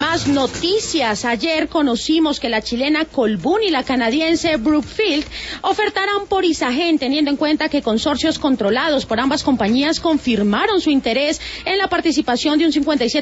más noticias. Ayer conocimos que la chilena Colbún y la canadiense Brookfield ofertarán por Isagen, teniendo en cuenta que consorcios controlados por ambas compañías confirmaron su interés en la participación de un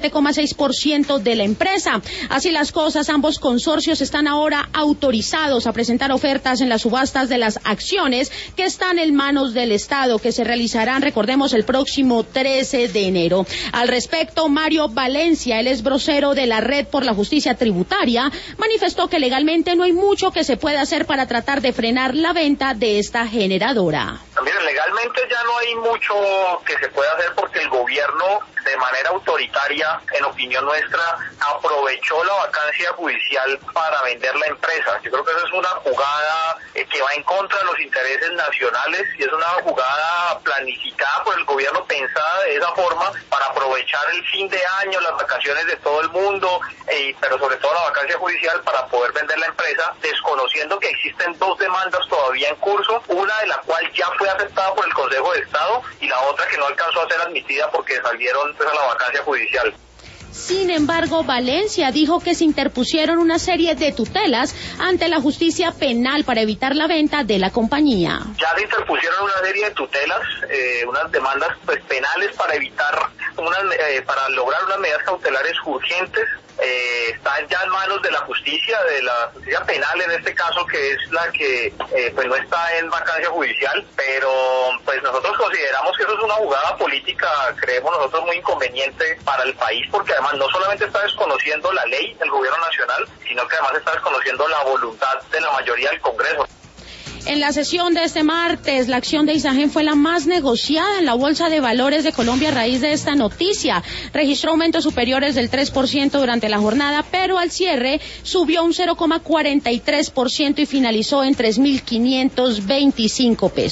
57,6% de la empresa. Así las cosas, ambos consorcios están ahora autorizados a presentar ofertas en las subastas de las acciones que están en manos del Estado, que se realizarán, recordemos, el próximo 13 de enero. Al respecto, Mario Valencia, él es vocero de la Red por la Justicia Tributaria, manifestó que legalmente no hay mucho que se pueda hacer para tratar de frenar la venta de esta generadora. Miren, legalmente ya no hay mucho que se pueda hacer porque el gobierno, de manera autoritaria, en opinión nuestra, aprovechó la vacancia judicial para vender la empresa. Yo creo que esa es una jugada que va en contra de los intereses nacionales y es una jugada planificada por el gobierno, pensada de esa forma para aprovechar el fin de año, las vacaciones de todo el mundo, pero sobre todo la vacancia judicial para poder vender la empresa, desconociendo que existen dos demandas todavía en curso, una de la cual ya fue aceptada por el Consejo de Estado y la otra que no alcanzó a ser admitida porque salieron a la vacancia judicial. Sin embargo, Valencia dijo que se interpusieron una serie de tutelas ante la justicia penal para evitar la venta de la compañía. Ya se interpusieron una serie de tutelas, unas demandas penales para evitar, para lograr unas medidas cautelares urgentes. Están ya en manos de la justicia penal en este caso, que es la que pues no está en vacancia judicial, pero pues nosotros consideramos que eso es una jugada política, creemos nosotros, muy inconveniente para el país, porque además no solamente está desconociendo la ley del gobierno nacional, sino que además está desconociendo la voluntad de la mayoría del Congreso. En la sesión de este martes, la acción de Isagen fue la más negociada en la Bolsa de Valores de Colombia a raíz de esta noticia. Registró aumentos superiores del 3% durante la jornada, pero al cierre subió un 0,43% y finalizó en 3.525 pesos.